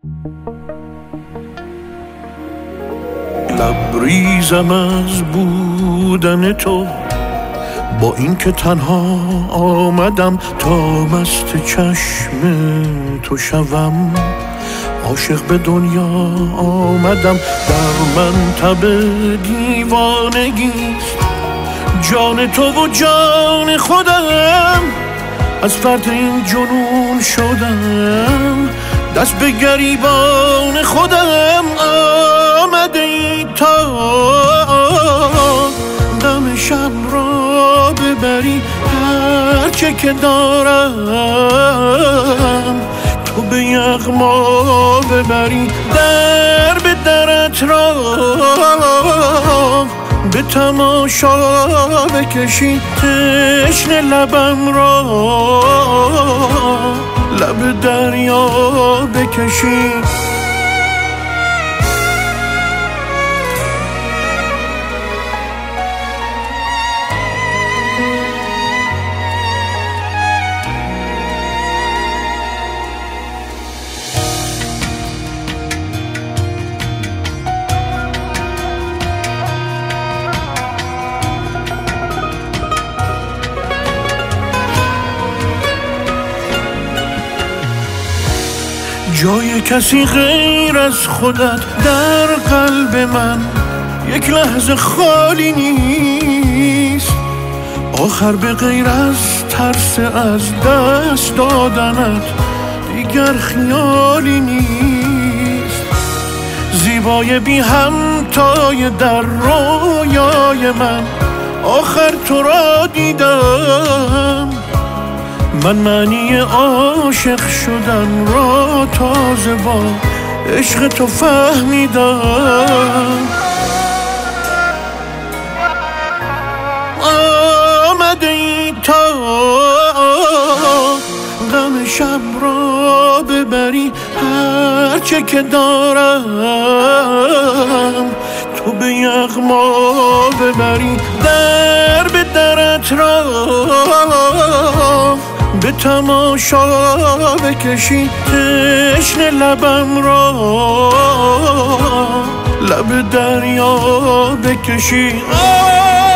لبریزم از بودن تو، با این که تنها آمدم تا مست چشم تو شوم. عاشق به دنیا آمدم، در منطب دیوانگیست جان تو و جان خودم. از فرط این جنون شدم، دست به گریبان خودم. آمده ای تا غم شب را ببری، هرچه که دارم تو به یغما ببری. در به درت را به تماشا بکشی، تشنه لبم را لب دریا بکشی. جای کسی غیر از خودت در قلب من یک لحظه خالی نیست. آخر به غیر از ترس از دست دادنت دیگر خیالی نیست. زیبای بی همتای در رویای من، آخر تو را دیدم. من معنی عاشق شدن را تازه با عشق تو فهمیدم. آمده ای تا غم شب را ببری، هرچه که دارم تو به یغما ببری. در به درت را به تماشا بکشی، تشنه لبم را لب دریا بکشی.